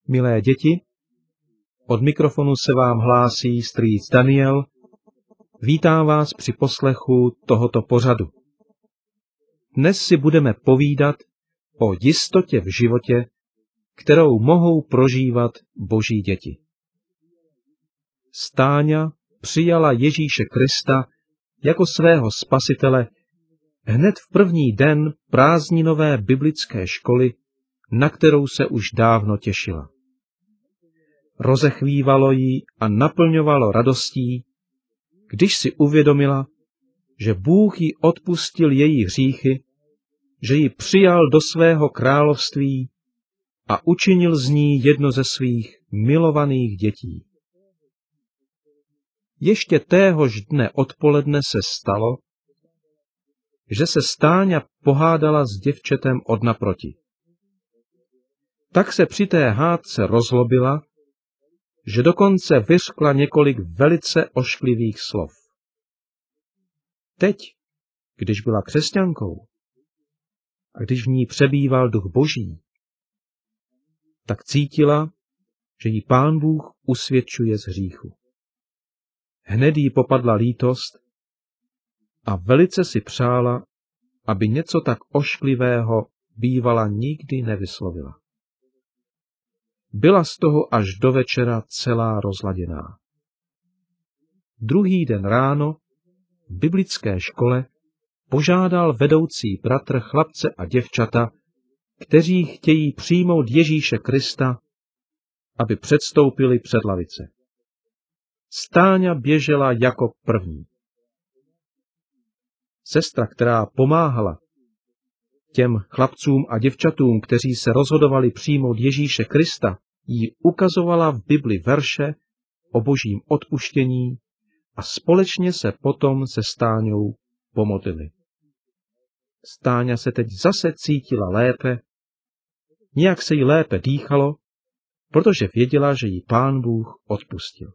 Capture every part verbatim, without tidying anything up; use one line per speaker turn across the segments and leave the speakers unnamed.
Milé děti, od mikrofonu se vám hlásí strýc Daniel. Vítám vás při poslechu tohoto pořadu. Dnes si budeme povídat o jistotě v životě, kterou mohou prožívat Boží děti. Stáňa přijala Ježíše Krista jako svého spasitele hned v první den prázdninové biblické školy, na kterou se už dávno těšila. Rozechvívalo jí a naplňovalo radostí, když si uvědomila, že Bůh jí odpustil její hříchy, že ji přijal do svého království a učinil z ní jedno ze svých milovaných dětí. Ještě téhož dne odpoledne se stalo, že se Stáňa pohádala s děvčetem od naproti. Tak se při té hádce rozlobila, že dokonce vyřkla několik velice ošklivých slov. Teď, když byla křesťankou a když v ní přebýval duch Boží, tak cítila, že jí Pán Bůh usvědčuje z hříchu. Hned jí popadla lítost a velice si přála, aby něco tak ošklivého bývala nikdy nevyslovila. Byla z toho až do večera celá rozladěná. Druhý den ráno v biblické škole požádal vedoucí bratr chlapce a děvčata, kteří chtějí přijmout Ježíše Krista, aby předstoupili před lavice. Stáňa běžela jako první. Sestra, která pomáhala těm chlapcům a děvčatům, kteří se rozhodovali přijmout Ježíše Krista, jí ukazovala v Bibli verše o božím odpuštění a společně se potom se Stáňou pomodlili. Stáňa se teď zase cítila lépe, nějak se jí lépe dýchalo, protože věděla, že jí Pán Bůh odpustil.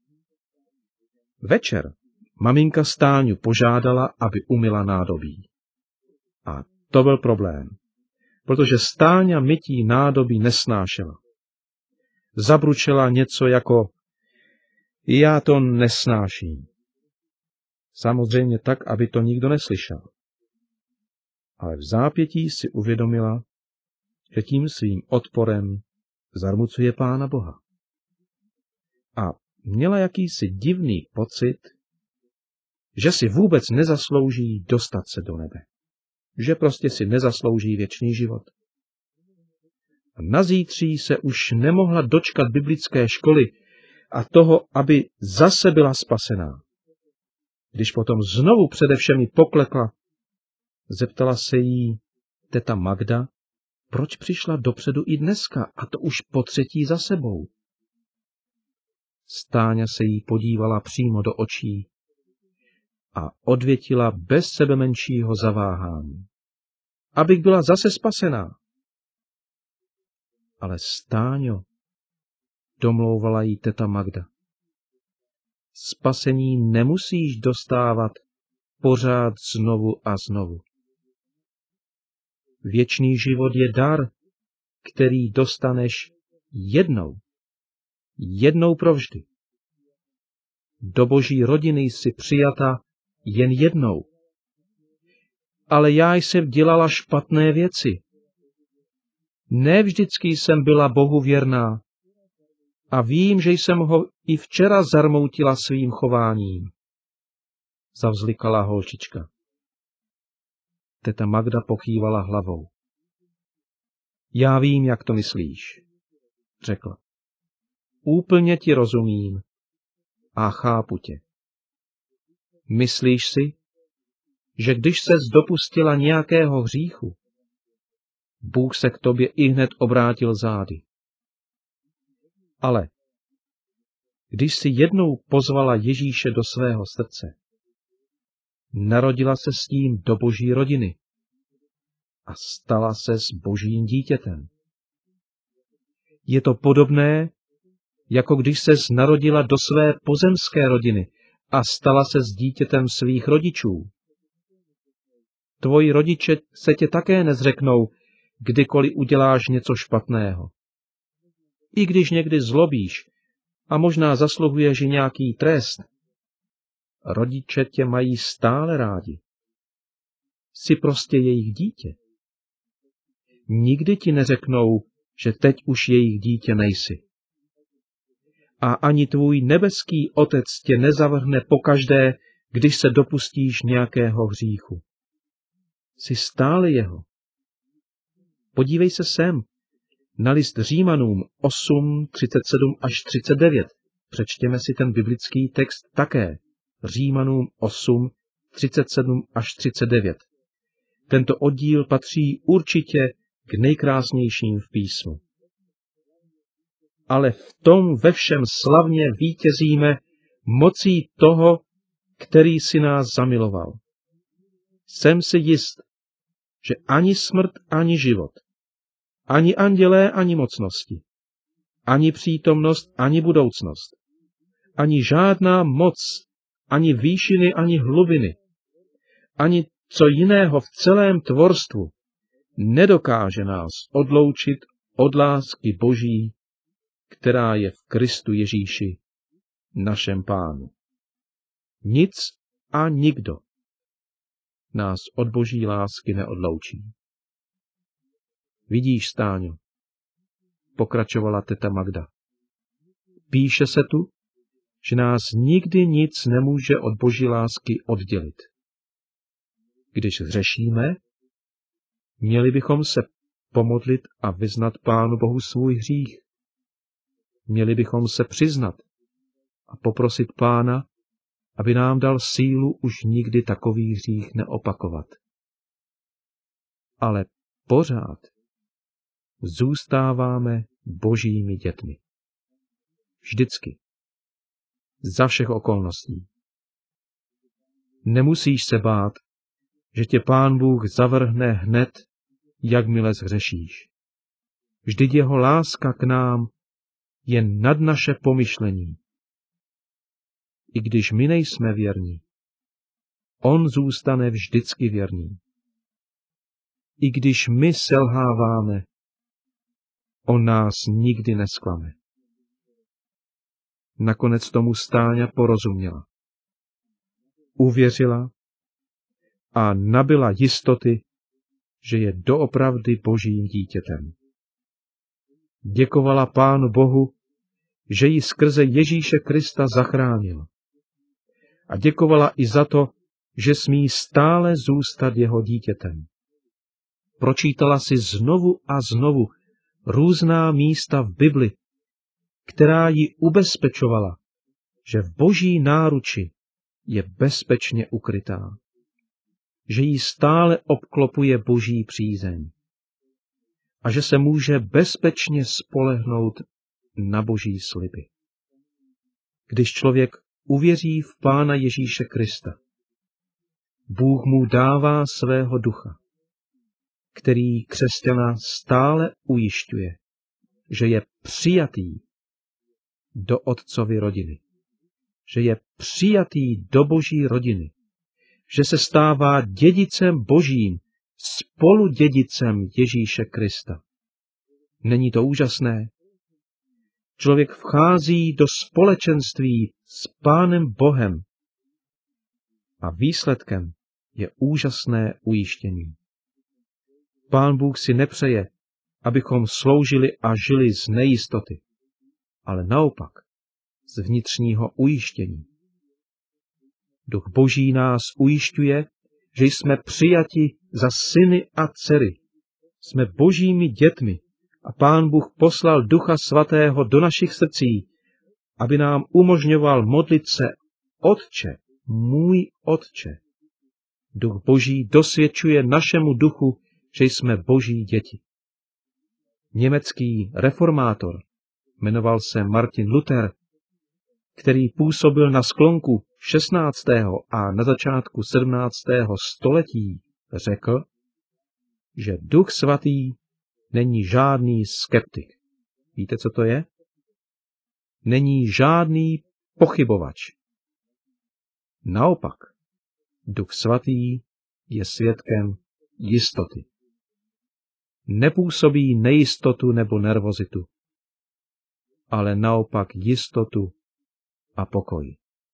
Večer maminka Stáňu požádala, aby umyla nádobí. A to byl problém, protože Stáňa mytí nádobí nesnášela. Zabručela něco jako já to nesnáším. Samozřejmě tak, aby to nikdo neslyšel. Ale v zápětí si uvědomila, že tím svým odporem zarmucuje Pána Boha. A měla jakýsi divný pocit, že si vůbec nezaslouží dostat se do nebe. Že prostě si nezaslouží věčný život. A na zítří se už nemohla dočkat biblické školy a toho, aby zase byla spasená. Když potom znovu přede všemi poklekla, zeptala se jí teta Magda, proč přišla dopředu i dneska, a to už po třetí za sebou. Stáňa se jí podívala přímo do očí a odvětila bez sebe menšího zaváhání. Abych byla zase spasená. Ale Stáňo, domlouvala jí teta Magda, spasení nemusíš dostávat pořád znovu a znovu. Věčný život je dar, který dostaneš jednou. Jednou provždy. Do Boží rodiny jsi přijata jen jednou. Ale já jsem dělala špatné věci. Ne vždycky jsem byla Bohu věrná. A vím, že jsem ho i včera zarmoutila svým chováním. Zavzlikala holčička. Teta Magda pokývala hlavou. Já vím, jak to myslíš, řekla. Úplně ti rozumím a chápu tě. Myslíš si, že když ses dopustila nějakého hříchu, Bůh se k tobě ihned obrátil zády. Ale když si jednou pozvala Ježíše do svého srdce, narodila se s tím do Boží rodiny a stala se s Božím dítětem. Je to podobné, jako když ses narodila do své pozemské rodiny a stala se s dítětem svých rodičů. Tvoji rodiče se tě také nezřeknou, kdykoliv uděláš něco špatného. i když někdy zlobíš a možná zasluhuješ i nějaký trest, rodiče tě mají stále rádi. Jsi prostě jejich dítě. Nikdy ti neřeknou, že teď už jejich dítě nejsi. A ani tvůj nebeský otec tě nezavrhne pokaždé, když se dopustíš nějakého hříchu. Jsi stále jeho. Podívej se sem, na list Římanům osm, třicet sedm až třicet devět. Přečtěme si ten biblický text také. Římanům osm, třicet sedm až třicet devět. Tento oddíl patří určitě k nejkrásnějším v písmu. Ale v tom ve všem slavně vítězíme mocí toho, který si nás zamiloval. Jsem si jist, že ani smrt, ani život, ani andělé, ani mocnosti, ani přítomnost, ani budoucnost, ani žádná moc, ani výšiny, ani hlubiny, ani co jiného v celém tvorstvu nedokáže nás odloučit od lásky Boží, která je v Kristu Ježíši, našem Pánu. Nic a nikdo nás od Boží lásky neodloučí. Vidíš, Stáňo, pokračovala teta Magda. Píše se tu, že nás nikdy nic nemůže od Boží lásky oddělit. Když zřešíme, měli bychom se pomodlit a vyznat Pánu Bohu svůj hřích. Měli bychom se přiznat a poprosit Pána, aby nám dal sílu už nikdy takový hřích neopakovat. Ale pořád zůstáváme Božími dětmi. Vždycky. Za všech okolností. Nemusíš se bát, že tě Pán Bůh zavrhne hned, jakmile zhřešíš. Vždyť jeho láska k nám je nad naše pomyšlení. I když my nejsme věrní, on zůstane vždycky věrný. I když my selháváme, on nás nikdy nesklame. Nakonec tomu Stáňa porozuměla. Uvěřila a nabyla jistoty, že je doopravdy Božím dítětem. Děkovala Pánu Bohu, že ji skrze Ježíše Krista zachránil. A děkovala i za to, že smí stále zůstat jeho dítětem. Pročítala si znovu a znovu různá místa v Bibli, která ji ubezpečovala, že v Boží náruči je bezpečně ukrytá, že ji stále obklopuje Boží přízeň a že se může bezpečně spolehnout na Boží sliby. Když člověk uvěří v Pána Ježíše Krista, Bůh mu dává svého ducha, který křesťana stále ujišťuje, že je přijatý do otcovy rodiny, že je přijatý do Boží rodiny, že se stává dědicem Božím, spoludědicem Ježíše Krista. Není to úžasné? Člověk vchází do společenství s Pánem Bohem a výsledkem je úžasné ujištění. Pán Bůh si nepřeje, abychom sloužili a žili z nejistoty, ale naopak z vnitřního ujištění. Duch Boží nás ujišťuje, že jsme přijati za syny a dcery. Jsme Božími dětmi a Pán Bůh poslal Ducha Svatého do našich srdcí, aby nám umožňoval modlit se: Otče, můj Otče. Duch Boží dosvědčuje našemu duchu, že jsme Boží děti. Německý reformátor, jmenoval se Martin Luther, který působil na sklonku šestnáctého a na začátku sedmnáctého století, řekl, že Duch Svatý není žádný skeptik. Víte, co to je? Není žádný pochybovač. Naopak, Duch Svatý je svědkem jistoty. Nepůsobí nejistotu nebo nervozitu. ale naopak jistotu a pokoj.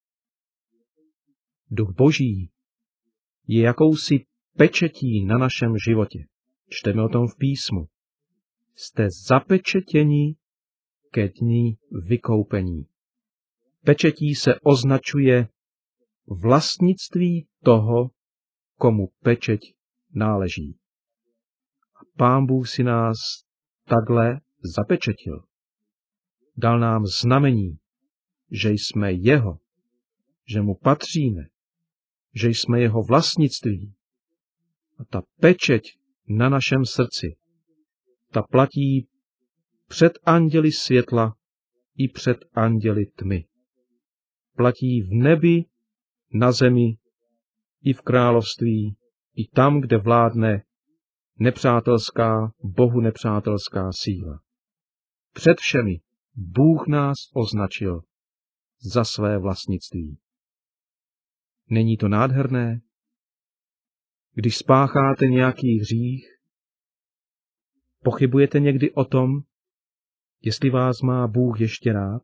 Duch Boží je jakousi pečetí na našem životě. Čteme o tom v písmu. Jste zapečetěni ke dni vykoupení. Pečetí se označuje vlastnictví toho, komu pečeť náleží. A Pán Bůh si nás takhle zapečetil. Dal nám znamení, že jsme jeho, že mu patříme, že jsme jeho vlastnictví. A ta pečeť na našem srdci, ta platí před anděli světla i před anděli tmy. Platí v nebi, na zemi, i v království, i tam, kde vládne nepřátelská, Bohu nepřátelská síla. Před všemi Bůh nás označil za své vlastnictví. Není to nádherné? Když spácháte nějaký hřích, pochybujete někdy o tom, jestli vás má Bůh ještě rád?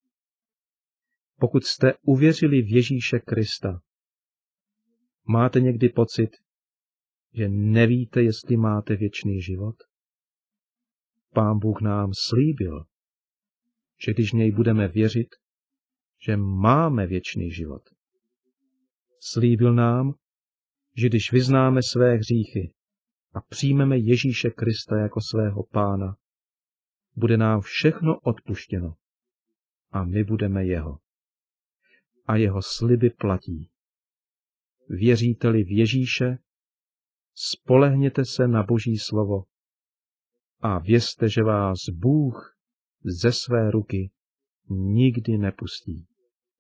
Pokud jste uvěřili v Ježíše Krista, máte někdy pocit, že nevíte, jestli máte věčný život? Pán Bůh nám slíbil, že když v něj budeme věřit, že máme věčný život. Slíbil nám, že když vyznáme své hříchy a přijmeme Ježíše Krista jako svého Pána, bude nám všechno odpuštěno a my budeme jeho. A jeho sliby platí. Věříte-li v Ježíše, spolehněte se na Boží slovo a vězte, že vás Bůh ze své ruky nikdy nepustí.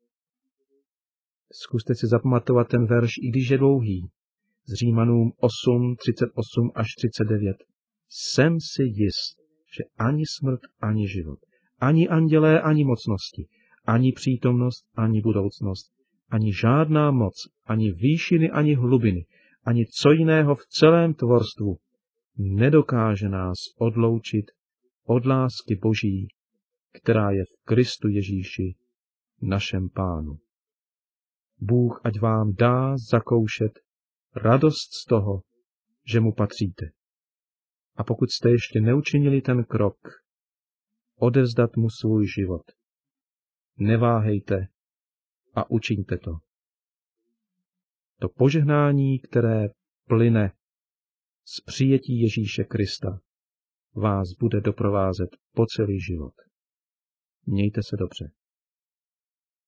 Zkuste si zapamatovat ten verš, i když je dlouhý, z Římanům osm, třicet osm až třicet devět. Jsem si jist, že ani smrt, ani život, ani andělé, ani mocnosti, ani přítomnost, ani budoucnost, ani žádná moc, ani výšiny, ani hlubiny, ani co jiného v celém tvorstvu nedokáže nás odloučit od lásky Boží, která je v Kristu Ježíši, našem Pánu. Bůh ať vám dá zakoušet radost z toho, že mu patříte. A pokud jste ještě neučinili ten krok, odevzdat mu svůj život, neváhejte a učiňte to. To požehnání, které plyne z přijetí Ježíše Krista, vás bude doprovázet po celý život. Mějte se dobře.